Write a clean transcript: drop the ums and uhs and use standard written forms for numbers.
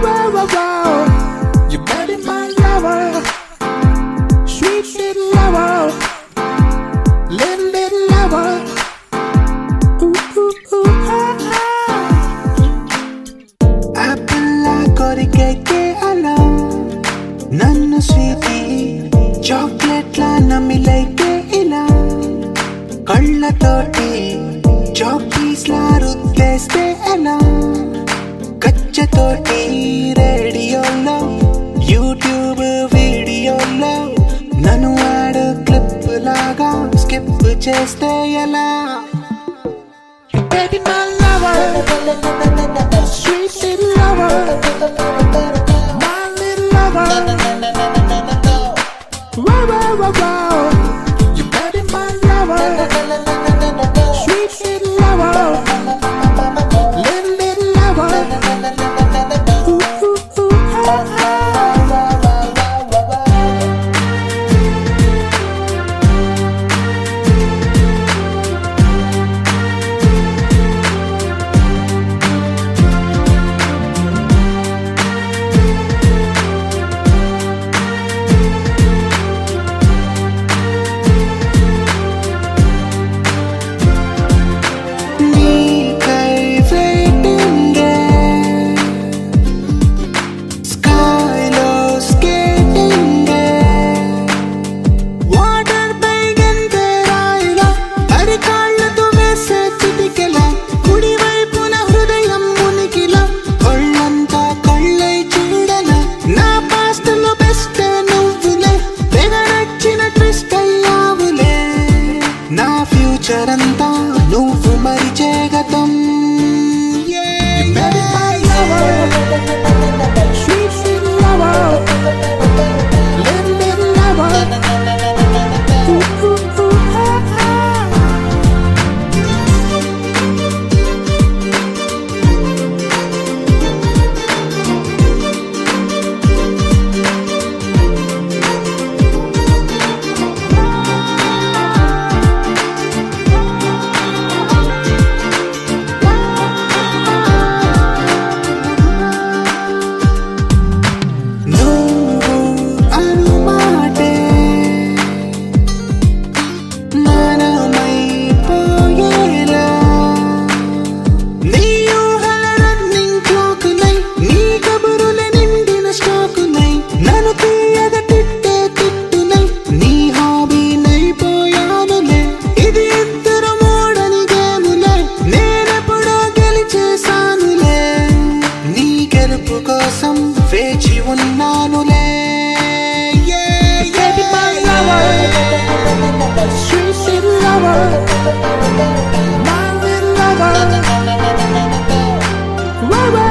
You better my lover, sweet little lover, little lover. Ooh, ooh, ooh, ah, ah. Apple korike ala, nannu sweetie, chocolate la namilike ila, kalla toti, chockies la ruddeste ala. కచ్చతోటి రేడియోలో YouTube వీడియోలో నన్ను ఆడు clip లాగా skip చేస్తే ఎలా Baby my lover, sweet little lover, my little lover. Wow, wow, wow, wow. You baby my lover, sweet little lover. చరంతా నువ్వు మరిచే గతం You better my lover, sweet little lover, little lover. Ooh, ooh, ooh, ah, ah. వేచి ఉన్నానులే Baby my lover, sweet little lover, my little lover.